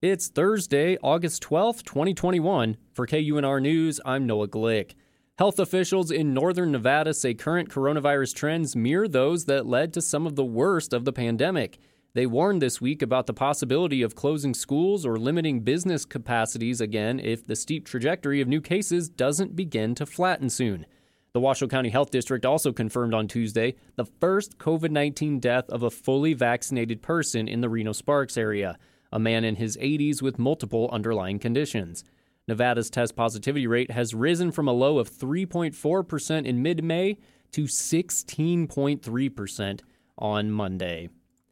It's Thursday, August 12th, 2021. For KUNR News, I'm Noah Glick. Health officials in northern Nevada say current coronavirus trends mirror those that led to some of the worst of the pandemic. They warned this week about the possibility of closing schools or limiting business capacities again if the steep trajectory of new cases doesn't begin to flatten soon. The Washoe County Health District also confirmed on Tuesday the first COVID-19 death of a fully vaccinated person in the Reno-Sparks area, a man in his 80s with multiple underlying conditions. Nevada's test positivity rate has risen from a low of 3.4% in mid-May to 16.3% on Monday.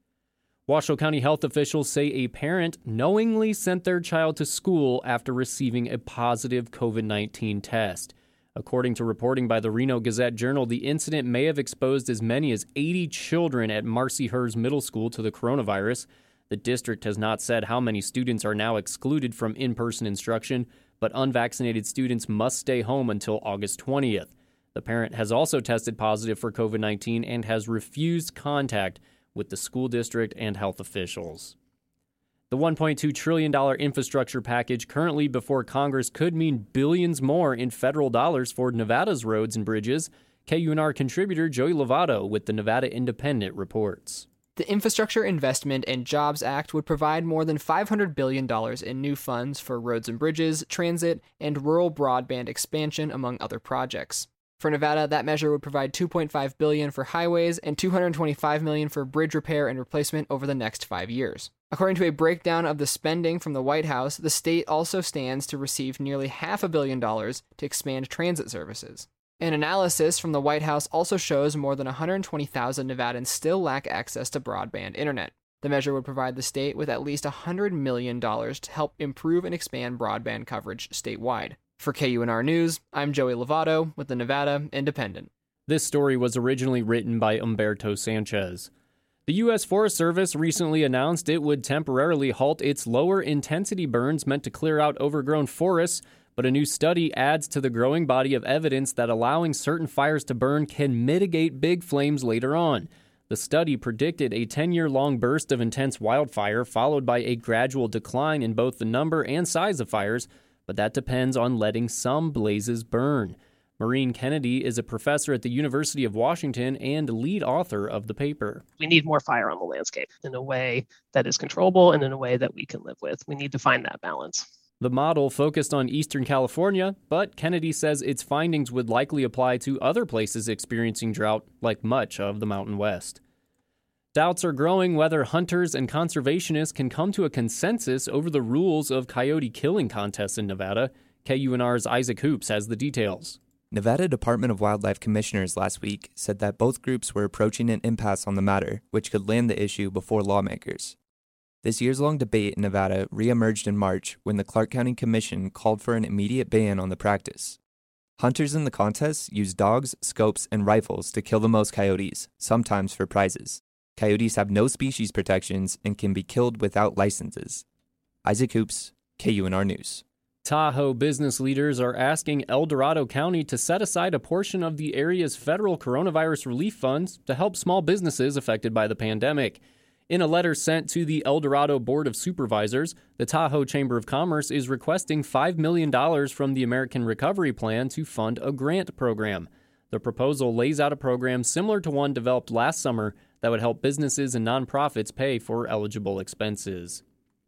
Washoe County health officials say a parent knowingly sent their child to school after receiving a positive COVID-19 test. According to reporting by the Reno Gazette-Journal, the incident may have exposed as many as 80 children at Marcy Hers Middle School to the coronavirus. The district has not said how many students are now excluded from in-person instruction, but unvaccinated students must stay home until August 20th. The parent has also tested positive for COVID-19 and has refused contact with the school district and health officials. The $1.2 trillion infrastructure package currently before Congress could mean billions more in federal dollars for Nevada's roads and bridges. KUNR contributor Joey Lovato with the Nevada Independent reports. The Infrastructure Investment and Jobs Act would provide more than $500 billion in new funds for roads and bridges, transit, and rural broadband expansion, among other projects. For Nevada, that measure would provide $2.5 billion for highways and $225 million for bridge repair and replacement over the next 5 years. According to a breakdown of the spending from the White House, the state also stands to receive nearly $500 million to expand transit services. An analysis from the White House also shows more than 120,000 Nevadans still lack access to broadband internet. The measure would provide the state with at least $100 million to help improve and expand broadband coverage statewide. For KUNR News, I'm Joey Lovato with the Nevada Independent. This story was originally written by Humberto Sanchez. The U.S. Forest Service recently announced it would temporarily halt its lower-intensity burns meant to clear out overgrown forests, but a new study adds to the growing body of evidence that allowing certain fires to burn can mitigate big flames later on. The study predicted a 10-year-long burst of intense wildfire, followed by a gradual decline in both the number and size of fires, but that depends on letting some blazes burn. Maureen Kennedy is a professor at the University of Washington and lead author of the paper. We need more fire on the landscape in a way that is controllable and in a way that we can live with. We need to find that balance. The model focused on Eastern California, but Kennedy says its findings would likely apply to other places experiencing drought, like much of the Mountain West. Doubts are growing whether hunters and conservationists can come to a consensus over the rules of coyote killing contests in Nevada. KUNR's Isaac Hoops has the details. Nevada Department of Wildlife commissioners last week said that both groups were approaching an impasse on the matter, which could land the issue before lawmakers. This years-long debate in Nevada re-emerged in March when the Clark County Commission called for an immediate ban on the practice. Hunters in the contests use dogs, scopes, and rifles to kill the most coyotes, sometimes for prizes. Coyotes have no species protections and can be killed without licenses. Isaac Hoops, KUNR News. Tahoe business leaders are asking El Dorado County to set aside a portion of the area's federal coronavirus relief funds to help small businesses affected by the pandemic. In a letter sent to the El Dorado Board of Supervisors, the Tahoe Chamber of Commerce is requesting $5 million from the American Recovery Plan to fund a grant program. The proposal lays out a program similar to one developed last summer that would help businesses and nonprofits pay for eligible expenses.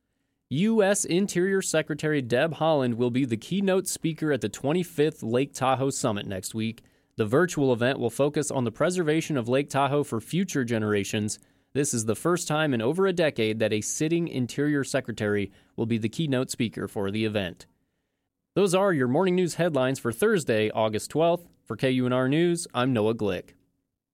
U.S. Interior Secretary Deb Haaland will be the keynote speaker at the 25th Lake Tahoe Summit next week. The virtual event will focus on the preservation of Lake Tahoe for future generations. This is the first time in over a decade that a sitting Interior Secretary will be the keynote speaker for the event. Those are your morning news headlines for Thursday, August 12th. For KUNR News, I'm Noah Glick.